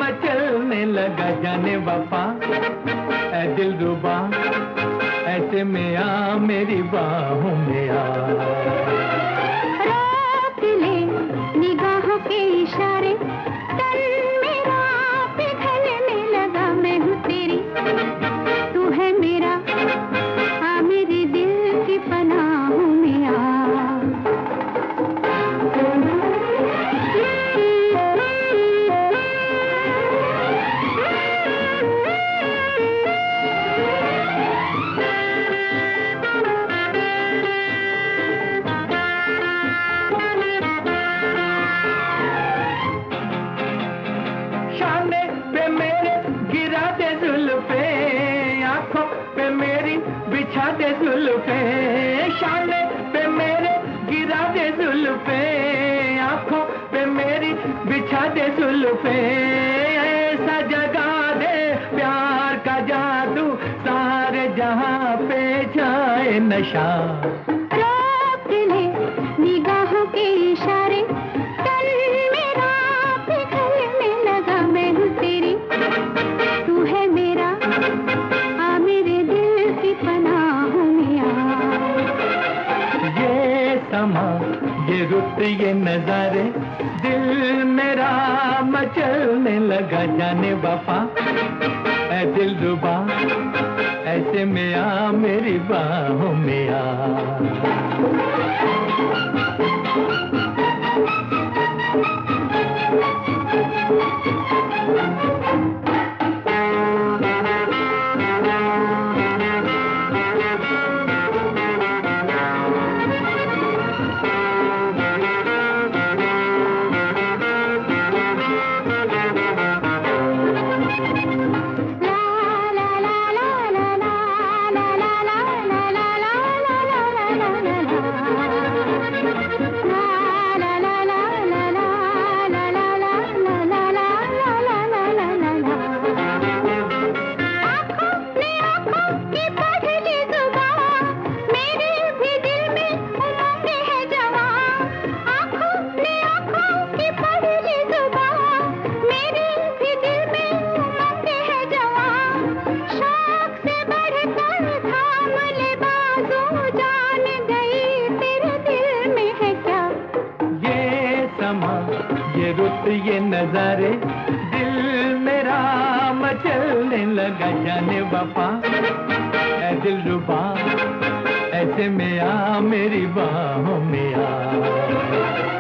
मचलने लगा जाने वफा, ऐ दिलरुबा ऐसे में आ मेरी बाहों में आ। रोक ले निगाहों के इशारे, तन मेरा पिघलने लगा, मैं हूँ तेरी तू है मेरा, आ मेरे दिल की पनाहों में आ। शाने पे मेरे गिरा दे जुल्फे, आंखों पे मेरी बिछा दे जुल्फे, शाने पे मेरे गिरा दे जुल्फे, आंखों पे मेरी बिछा दे जुल्फे, ऐसा जगा दे प्यार का जादू सारे जहां पे जाए नशा। रोक ले निगाहों के इशारे, तन मेरा पिघलने लगा, मैं हूँ तेरी तू है मेरा, आ मेरे दिल की पनाहों में आ। ये समा ये रुत ये नजारे, दिल मेरा मचलने लगा जाने वफा, ऐ दिलरुबा ऐसे में आ मेरी बाहों में आ। ये रुत ये नजारे, दिल मेरा मचलने लगा जाने वफा, ऐ दिलरुबा ऐसे में आ मेरी बाहों में आ।